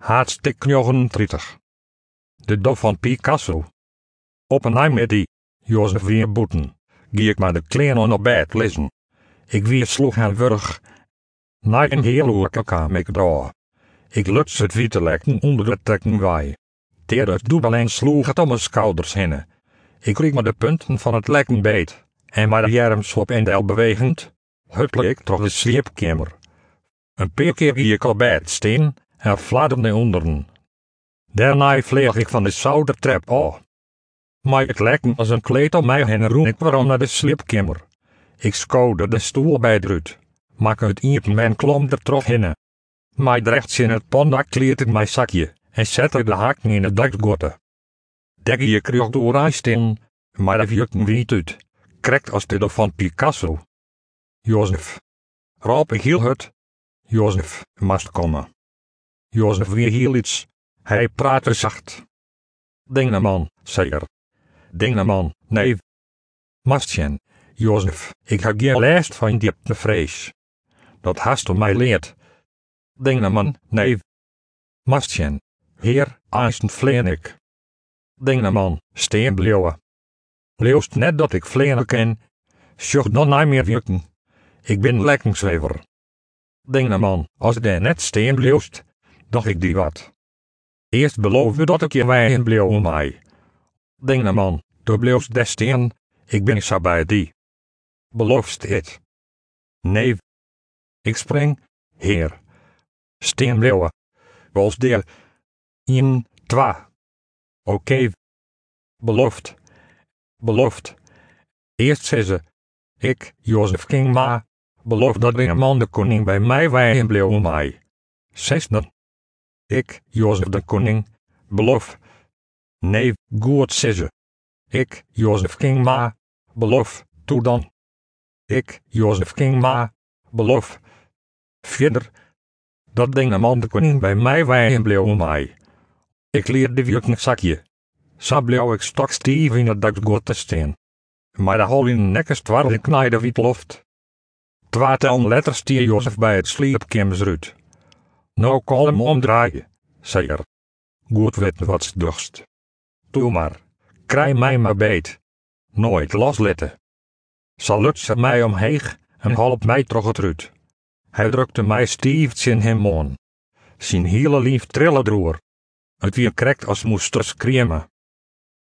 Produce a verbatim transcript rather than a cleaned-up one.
Hartstikke negenentwintig. De dof van Picasso. Op een met die, Jozef weer boeten, gie ik maar de kleren op bed lezen. Ik weer sloeg haar wurg. Na een heel oerke kwam ik door. Ik luts het witte lekken onder de trekken waai. Teer het doebel sloeg het om mijn schouders heen. Ik kreeg maar de punten van het lekken beet. En maar de arms op en del bewegend, huppelde ik door de slaapkamer. Een paar keer gie ik op bed steen en fladderde onderen. Daarna vleeg ik van de zoudertrap af. Maar het lekken als een kleed om mij heen roen ik waarom naar de slaapkamer. Ik schouwde de stoel bij het uit, maak het iepen en klom er terug heen. Maar rechts in het pondak kleed ik mijn zakje en zette de haken in het dakgoten. Dekje kreeg door aansteen, maar dat jukte me niet uit. Krekt als de van Picasso. Jozef. Roep ik heel het. Jozef, mast komen. Jozef weer heel iets. Hij praatte zacht. Dingeman, zei er. Dingeman, nee. Mastjen, Jozef, ik heb geen last van die de vrees. Dat hast om mij leert. Dingeman, nee. Mastjen, heer, aansten vleen ik. Dingeman, steen bleeuwen. Leeuwst net dat ik vleenen ken. Sjocht dan niet meer wirken. Ik ben lekkenswever. Dingeman, als de net steen bleeuwst, dacht ik die wat. Eerst beloofde dat ik je wijn bleeuw om mij. Dingeman, du bleeuwst de steen, ik ben zo bij die. Beloofst het? Nee. Ik spring, heer. Steen bleeuwen. Als de. In, twa. Oké. Belooft. Belooft. Eerst zei ze, ik, Jozef King Ma, beloof dat een man de koning bij mij wijn bleef om mij. Zesde. Ik, Jozef de koning, beloof. Nee, goed, zei ze. Ik, Jozef King Ma, beloof, toe dan. Ik, Jozef King Ma, beloof. Verder. Dat een man de koning bij mij wijn bleef om mij. Ik leerde de een zakje. Zo bleef ik stokstief in het dakgoot te staan. Maar de hol in de nekkers twarrel ik naar de wietloft. Twaalf letters stier Jozef bij het slaapkamers uit. Nou kan hem omdraaien, zei er. Goed weten wat ze dorst. Doe maar, krijg mij maar beet. Nooit losletten. Zal lutsen mij omheeg en holp mij terug het uit. Hij drukte mij stiefts in hem aan. Zijn hele lief trillen droer. Het weer krekt als moest screamen.